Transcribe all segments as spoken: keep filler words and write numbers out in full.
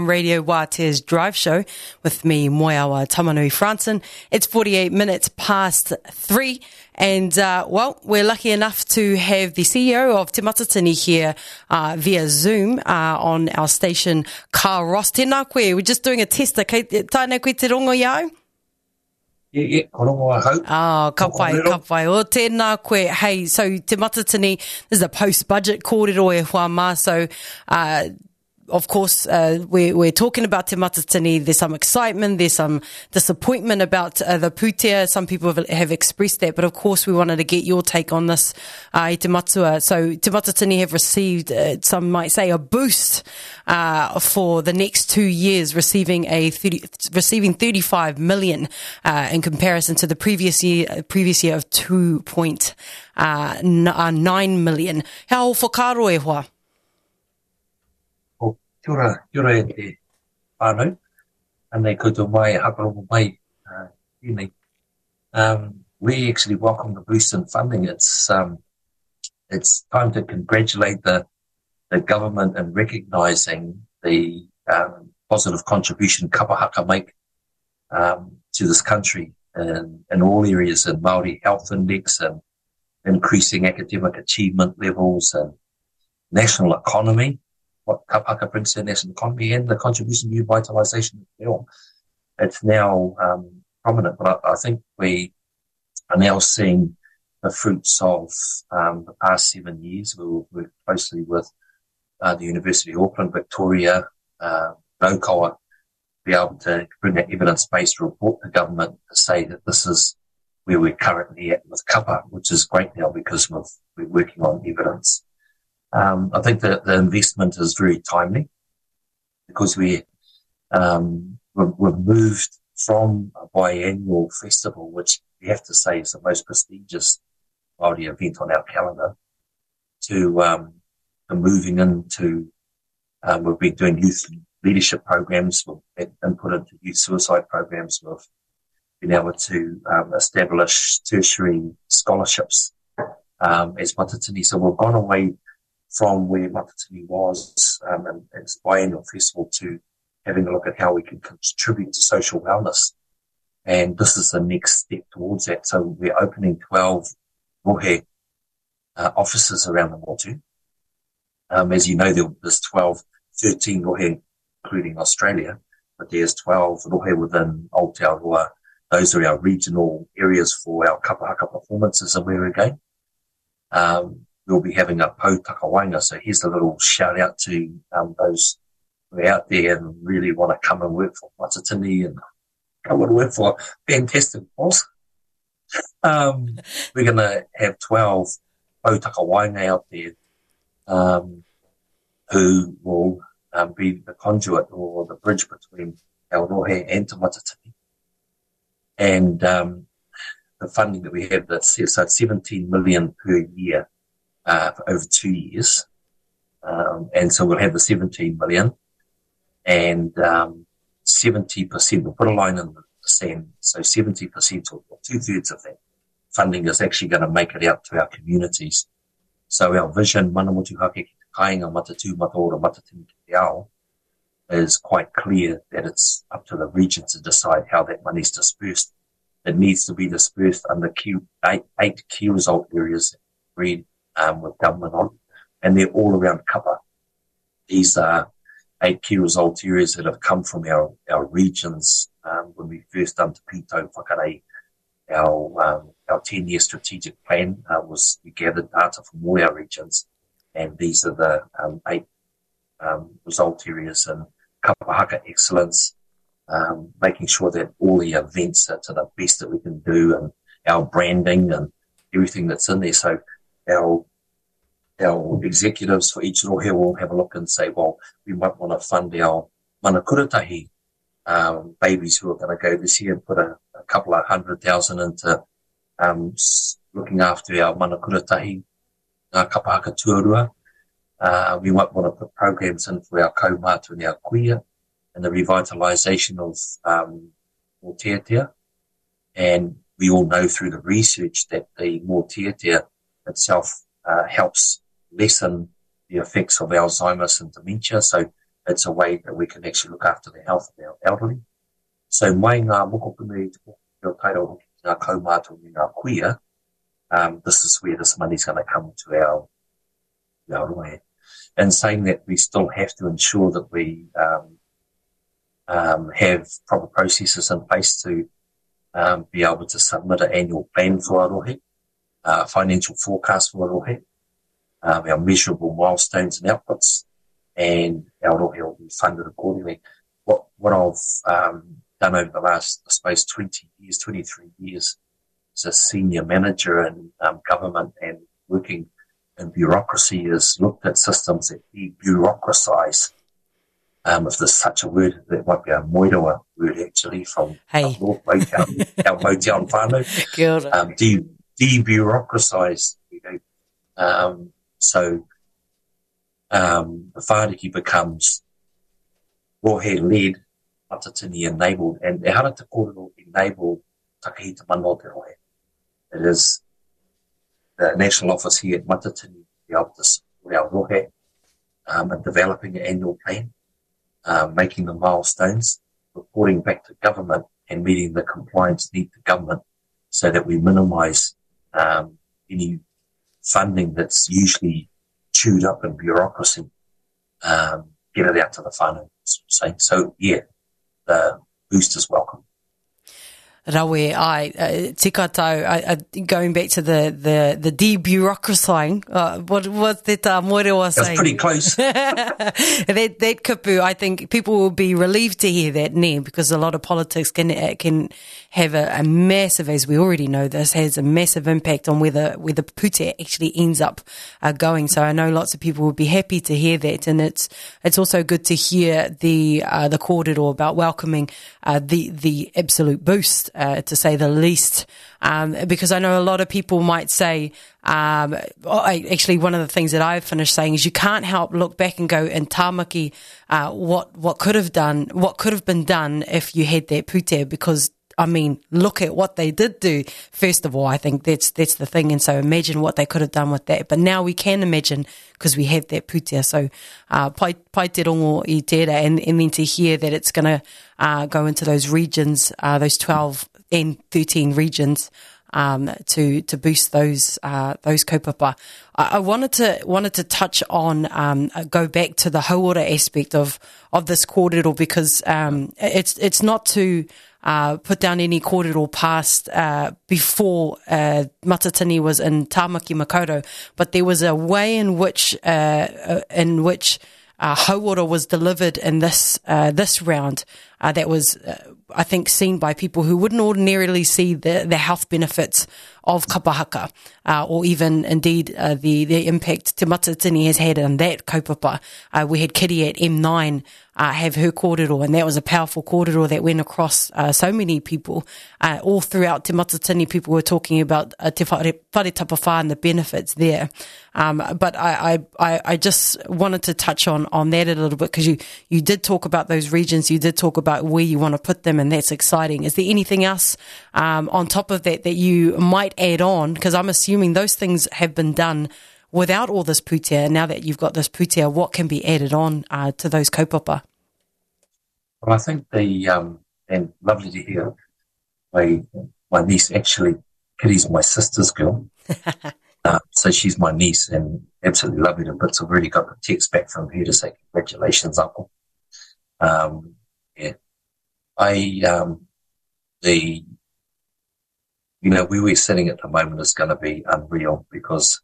Radio Wātea's Drive Show with me, Moeawa Tamanui Franson. It's forty-eight minutes past three, and uh, well, we're lucky enough to have the C E O of Te Matatini here uh, via Zoom uh, on our station, Carl Ross. Tēnā koe, we're just doing a test. Tāne koe te rongo iau? Yeah, yeah, korongo a hau. Oh, ka pai, ka pai. O tēnā koe. Hey, so Te Matatini, this is a post-budget kōrero e hua mā, so uh, of course, uh, we're, we're talking about Te Matatini. There's some excitement, there's some disappointment about uh, the pūtea. Some people have, have expressed that, but of course we wanted to get your take on this, uh, i te matua. So Te Matatini have received, uh, some might say, a boost uh, for the next two years, receiving a thirty, receiving thirty-five million uh, in comparison to the previous year, previous year of two point nine million. How whakaro e hoa? Kia ora, kia ora e te whānau. Anei koutou mai, hakarongo mai, uh, tēnei. Um, we actually welcome the boost in funding. It's, um, it's time to congratulate the, the government in recognising the, um, positive contribution kapa haka make, um, to this country in, in all areas, in Māori Health Index and increasing academic achievement levels and national economy. What Kapaka brings to the national economy and the contribution to revitalisation as well. It's now um, prominent, but I, I think we are now seeing the fruits of um, the past seven years. We've worked closely with uh, the University of Auckland, Victoria, uh, Raukawa, be able to bring that evidence-based report to government to say that this is where we're currently at with Kapa, which is great now because we've, we're working on evidence. Um, I think that the investment is very timely because we, um, we've, we've moved from a biannual festival, which we have to say is the most prestigious Māori event on our calendar, to, um, to moving into, um, we've been doing youth leadership programs, we've had input into youth suicide programs, we've been able to, um, establish tertiary scholarships, um, as Matatini. So we've gone away from where Matatini was um, and its biennial festival to having a look at how we can contribute to social wellness. And this is the next step towards that. So we're opening twelve rohe uh, offices around the Motu. Um, as you know, there's twelve, thirteen rohe, including Australia, but there's twelve rohe within Aotearoa. Those are our regional areas for our kapahaka performances and where we're going. Um, We'll be having a Pou Takawainga, so here's a little shout out to um, those who are out there and really want to come and work for Matatini and come and work for a fantastic boss. Um, we're going to have twelve Pou Takawainga out there um, who will um, be the conduit or the bridge between our rohe and Te Matatini. And um, the funding that we have, that's so seventeen million per year. Uh, for over two years. Um, and so we'll have the seventeen million and, um, seventy percent, we'll put a line in the sand. So seventy percent or two thirds of that funding is actually going to make it out to our communities. So our vision, mana motu hake ki te kāinga matatu mataora matatini ki te ao, is quite clear that it's up to the region to decide how that money's dispersed. It needs to be dispersed under key, eight, eight key result areas agreed Um, with government on, and they're all around Kapa. These are eight key result areas that have come from our, our regions, um, when we first done Te Pito Whakarei. Our, um, our ten-year strategic plan, uh, was, we gathered data from all our regions, and these are the, um, eight, um, result areas in kapahaka excellence, um, making sure that all the events are to the best that we can do, and our branding and everything that's in there. So, Our, our executives for each rohe will have a look and say, well, we might want to fund our manakuratahi, um, babies who are going to go this year and put a, a couple of hundred thousand into, um, looking after our manakuratahi, uh, kapahaka tuarua. Uh, we might want to put programs in for our kaumātua and our kuia and the revitalisation of, um, Mōteatea. And we all know through the research that the Mōteatea itself uh, helps lessen the effects of Alzheimer's and dementia. So it's a way that we can actually look after the health of our elderly. So mai ngā mokopuni o tairo ngā kaumātua i ngā kuia, um, this is where this money's going to come to our, our rohe. And saying that we still have to ensure that we um, um, have proper processes in place to um, be able to submit an annual plan for our rohe, uh, financial forecast for our rohe, um, our measurable milestones and outputs, and our rohe will be funded accordingly. What, what I've um, done over the last, I suppose, twenty years, twenty-three years as a senior manager in um, government and working in bureaucracy is looked at systems that de-bureaucratise. Um, if there's such a word, that might be a Moeroa word actually from hey. North Motown, our Motown whānau. Kia ora. Um, de- de-bureaucratise. You know. um, so um, the whāriki becomes rohe-led, matatini enabled, and e hara te kōrero enable takahita mana o te rohe. It is the national office here at Matatini to be able to support our rohe um, in developing an annual plan, um, making the milestones, reporting back to government and meeting the compliance need to government so that we minimise um, any funding that's usually chewed up in bureaucracy, um, get it out to the whānau. So, so yeah, the boost is welcome. Rawe, ai, uh, tika tau, uh, uh, going back to the, the, the de-bureaucratising, uh, what, what that uh, Moeroa saying? That's pretty close. that, that kupu, I think people will be relieved to hear that, ne, because a lot of politics can, uh, can have a, a massive, as we already know this, has a massive impact on whether, where the pute actually ends up uh, going. So I know lots of people will be happy to hear that, and it's, it's also good to hear the, uh, the kōrero about welcoming, uh, the, the absolute boost. Uh, to say the least, um, because I know a lot of people might say, um, I, actually one of the things that I've finished saying is you can't help look back and go in tāmaki, uh, what, what could have done, what could have been done if you had that pute, because I mean, look at what they did do. First of all, I think that's that's the thing, and so imagine what they could have done with that. But now we can imagine because we have that putia. So, uh, pai, pai te rongo I tērā, and, and then to hear that it's going to uh, go into those regions, uh, those twelve and thirteen regions, um, to to boost those uh, those kaupapa. I, I wanted to wanted to touch on um, go back to the hauora aspect of of this kōrero, because um, it's it's not to Uh, put down any kōrero past uh, before uh, Matatini was in Tāmaki Makaurau, but there was a way in which uh, uh, in which uh, hauora was delivered in this uh, this round uh, that was, uh, I think, seen by people who wouldn't ordinarily see the, the health benefits of kapahaka, uh, or even indeed uh, the the impact Te Matatini has had on that kaupapa. Uh, we had Kitty at M nine uh, have her kōrero, and that was a powerful kōrero that went across uh, so many people. Uh, all throughout Te Matatini, people were talking about uh, Te Whare, Whare Tapawha and the benefits there. Um, but I, I, I just wanted to touch on, on that a little bit, because you, you did talk about those regions, you did talk about where you want to put them, and that's exciting. Is there anything else um, on top of that that you might add on? Because I'm assuming those things have been done without all this putia. Now that you've got this putia, what can be added on uh, to those kaupapa? Well, I think the, um, and lovely to hear, my, my niece actually, Kitty's my sister's girl. uh, so she's my niece, and absolutely lovely to bits. I've already got the text back from her to say, congratulations, uncle. Um, yeah. I, um, the, you know, where we're sitting at the moment is going to be unreal, because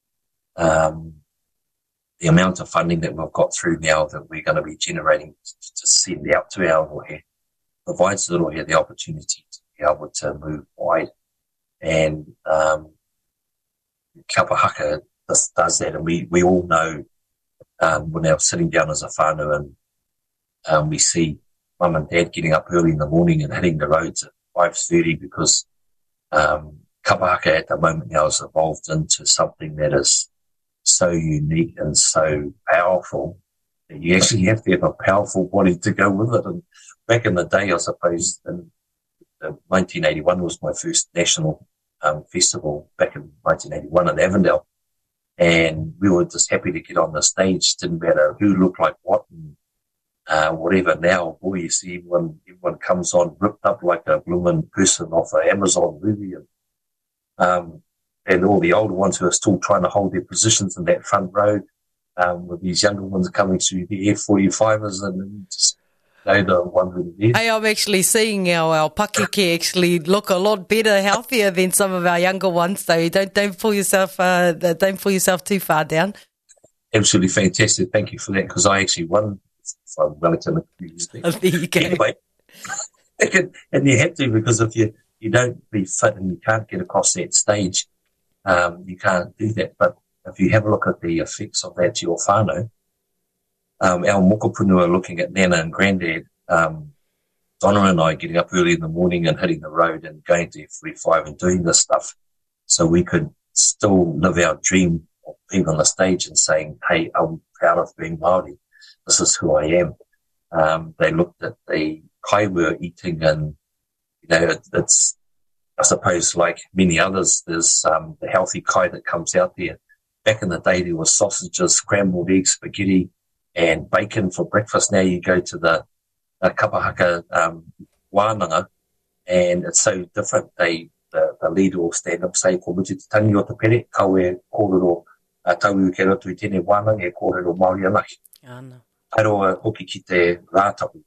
um, the amount of funding that we've got through now that we're going to be generating to send out to our rohe provides the rohe the opportunity to be able to move wide. And um, kapahaka does, does that. And we, we all know um, we're now sitting down as a whānau, and um, we see mum and dad getting up early in the morning and hitting the roads at five thirty, because um, kapahaka at the moment now has evolved into something that is so unique and so powerful that you actually have to have a powerful body to go with it. And back in the day, I suppose, in uh, nineteen eighty-one was my first national um, festival back in nineteen eighty-one in Avondale. And we were just happy to get on the stage. Didn't matter who looked like what and uh, whatever. Now, boy, you see everyone, everyone comes on ripped up like a blooming person off an Amazon movie. And, um, and all the older ones who are still trying to hold their positions in that front row, um, with these younger ones coming through the F forty-fivers and just, they don't wonder it. Hey, I'm actually seeing our, our pakeke actually look a lot better, healthier than some of our younger ones. So don't don't pull yourself uh, don't pull yourself too far down. Absolutely fantastic. Thank you for that, because I actually won from Wellington. Oh, there you go. Anyway, and you have to, because if you, you don't be fit and you can't get across that stage, um, you can't do that. But if you have a look at the effects of that to your whānau, um, our mokopunu are looking at Nana and Granddad, um, Donna and I getting up early in the morning and hitting the road and going to F forty-five and doing this stuff so we could still live our dream of being on the stage and saying, hey, I'm proud of being Māori. This is who I am. Um, they looked at the kai we were eating, and, you know, it, it's, I suppose, like many others, there's um, the healthy kai that comes out there. Back in the day, there was sausages, scrambled eggs, spaghetti, and bacon for breakfast. Now you go to the uh, kapahaka um, wānanga, and it's so different. They, the, the leader will stand up and say, ko mutu te tangi o te pere, kau e kōrero uh, tau ke roto I tēnei wānanga e kōrero Māori anaki. Ana. Aroa hoki ki te rātapu.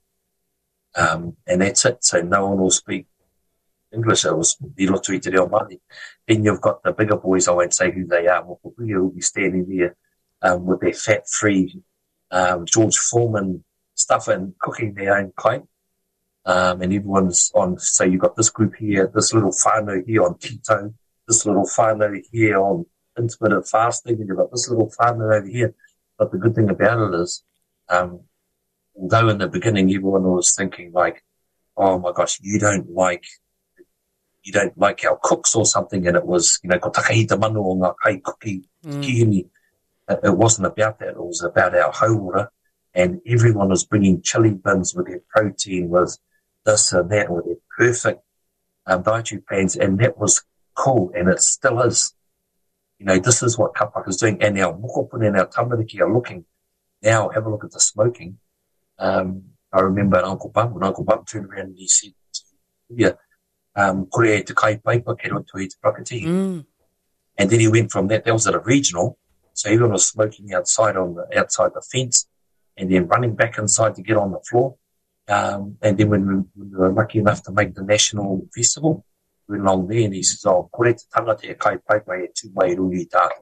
Um, and that's it. So no one will speak English. It was I roto I te reo Māori. Then you've got the bigger boys, I won't say who they are, mokopuia will be standing there um, with their fat-free um, George Foreman stuff and cooking their own kai. Um, and everyone's on, so you've got this group here, this little whānau here on keto, this little whānau here on intermittent fasting, and you've got this little whānau over here. But the good thing about it is, um, although in the beginning everyone was thinking like, oh my gosh, you don't like, you don't like our cooks or something, and it was, you know, ko takahita manu o ngā kai cookie, mm. kihini. It, it wasn't about that. It was about our hauora, and everyone was bringing chili bins with their protein, with this and that, with their perfect um, dietary plans, and that was cool, and it still is. You know, this is what Kapaka is doing, and our mokopuna and our tamariki are looking. Now, have a look at the smoking. Um, I remember Uncle Bum, when Uncle Bum turned around and he said, yeah, um, kore e te kai paipa, ke roto i te prakatihi. Mm. And then he went from that, that was at a regional, so everyone was smoking outside on the, outside the fence, and then running back inside to get on the floor. Um, and then when we, when we were lucky enough to make the national festival, we went along there and he says, oh, kore te tangata e kai paipa e tū mai rui i tātou.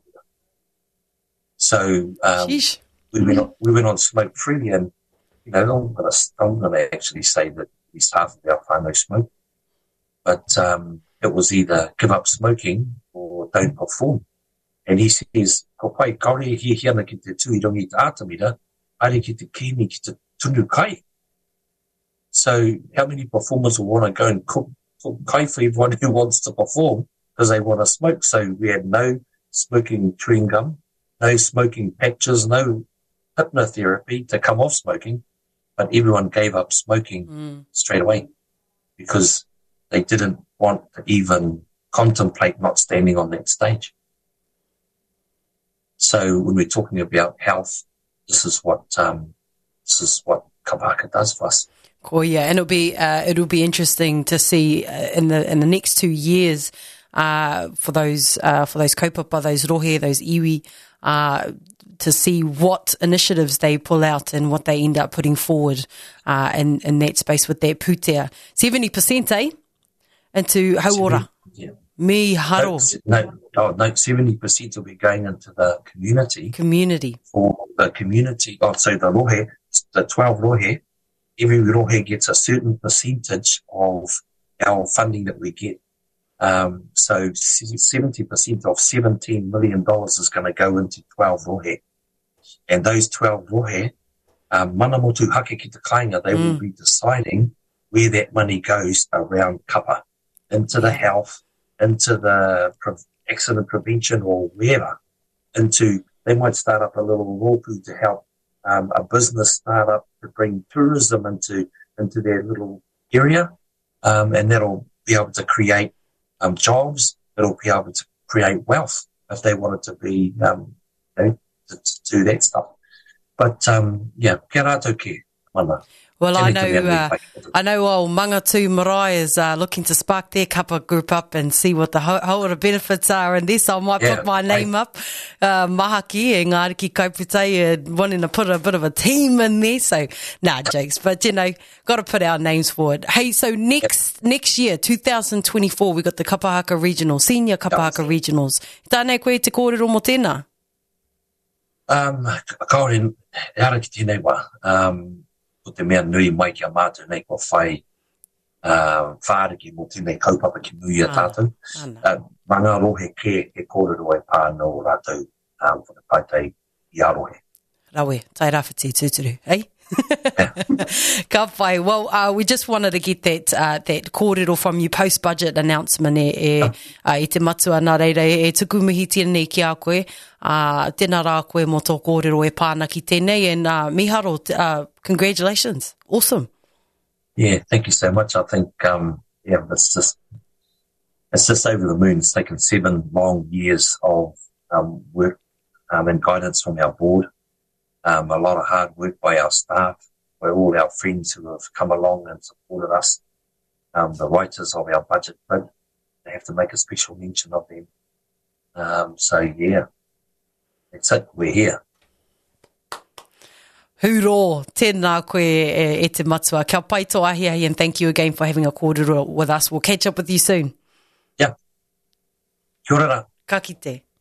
So, um, we went on, we went on smoke free, and, you know, I'm going to, I'm going to actually say that we started our whānau smoke, but, um, it was either give up smoking or don't perform. And he says, ko pai, kaore e hi hiana ki te tuirongi te atamira, are ki te kini ki te tunu kai. So how many performers will want to go and cook, cook kai for everyone who wants to perform because they want to smoke? So we had no smoking chewing gum, no smoking patches, no hypnotherapy to come off smoking, but everyone gave up smoking mm. straight away because they didn't want to even contemplate not standing on that stage. So when we're talking about health, this is what um, this is what Kapaka does for us. Cool, yeah, and it'll be uh, it'll be interesting to see uh, in the in the next two years uh, for those uh, for those kaupapa, those rohe, those iwi, uh, to see what initiatives they pull out and what they end up putting forward uh, in in that space with their pūtea. Seventy percent, eh, into hauora. Yeah. Me haro. No, no, oh, no, seventy percent will be going into the community. Community. For the community. Oh, so the rohe, the twelve rohe, every rohe gets a certain percentage of our funding that we get. Um, so seventy percent of seventeen million dollars is going to go into twelve rohe. And those twelve rohe, um, mana motu hake ki te kāinga, they mm. will be deciding where that money goes around kapa, into the health, into the pre- accident prevention or wherever, into, they might start up a little rōpū to help um, a business start up to bring tourism into into their little area, um, and that'll be able to create um, jobs, it'll be able to create wealth if they wanted to be, um, you know, to, to do that stuff. But, um, yeah, kia rātou ke. mana. Well, I know, Tēnei uh, te I know old Mangatu Marae is uh, looking to spark their kapa group up and see what the whole, whole of the benefits are in this. I might Yeah, put my name I- up. Uh, Mahaki e Ngāri ki Kauputei uh, wanting to put a bit of a team in there. So, nah, jokes. But, you know, got to put our names forward. Hey, so next next year, two thousand twenty-four, we got the Kapahaka Regionals, Senior Kapahaka Regionals. Tānei koe te kōrero mo tēnā? Um, kaore, e ara ki tēnei wā. Um, ko te mea nui mai ki a mātou nei ko whai uh, whāriki mo tēnei kaupapa ki nui a Ah, tātou. ana. Uh, manga rohe ke e kōrero e pāna o rātou um, whakapaitei i arohe. Rawe, tai rāwhiti tūturu, hey? Ka whai. Well, uh, we just wanted to get that uh, that kōrero from you post-budget announcement e, e, uh, i te matua nā reira e tuku mihi tēnei ki a koe. Uh, tēnā rā koe mo tō kōrero e pāna ki tēnei and uh, miharo, uh, congratulations. Awesome. Yeah, thank you so much. I think, um, yeah, it's just, it's just over the moon. It's taken seven long years of um, work um, and guidance from our board. Um, a lot of hard work by our staff, by all our friends who have come along and supported us. Um, the writers of our budget bid, they have to make a special mention of them. Um, so yeah, that's it. We're here. Huro, tēnā koe e, e te matua. Kia pai tō ahi ahi and thank you again for having a kōrero with us. We'll catch up with you soon. Yeah. Kia ora. Ka kite.